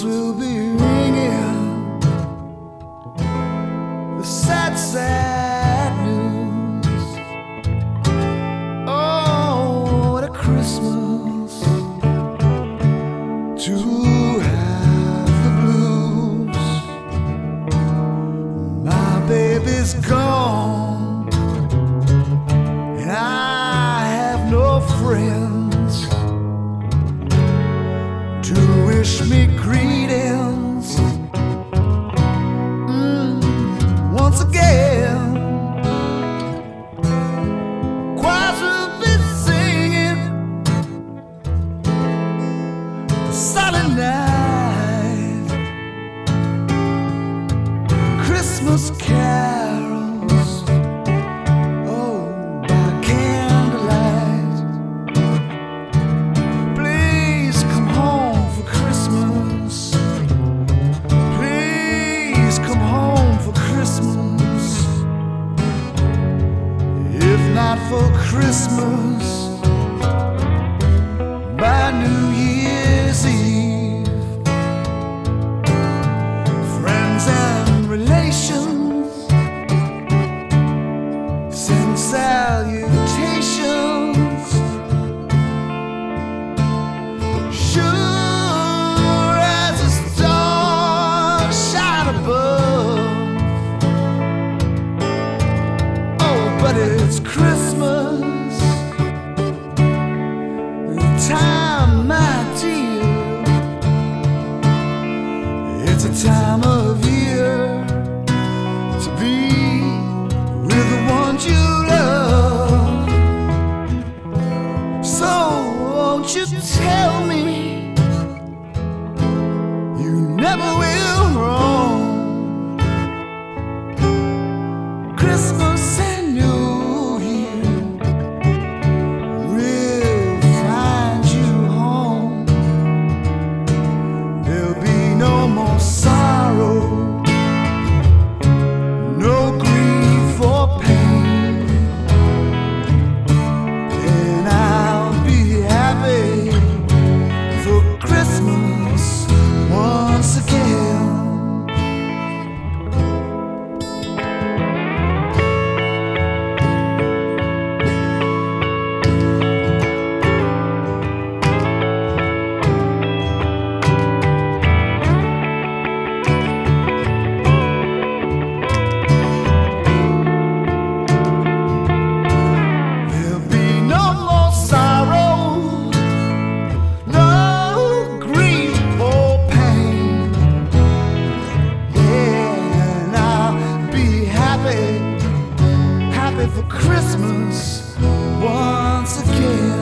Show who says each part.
Speaker 1: bells will be ringing, the sad, sad news. Oh, what a Christmas to have the blues. My baby's gone, and I have no friends to wish me greetings once again. Choirs will be singing the silent night, Christmas carols, oh, by candlelight. Please come home for Christmas. Please come home for Christmas. If not for Christmas, by New Year's Eve, friends and relations send salutations. Sure as the stars shine above. Oh, but it's Christmas, the time, my dear. It's a time of year to be with the ones you love. So won't you tell me you never will wrong? Christmas and New Year will find you home. There'll be no more sorrow, no grief or pain, and I'll be happy for Christmas once again. There'll be no more sorrow, no grief or pain. Yeah, and I'll be happy, happy for Christmas once again.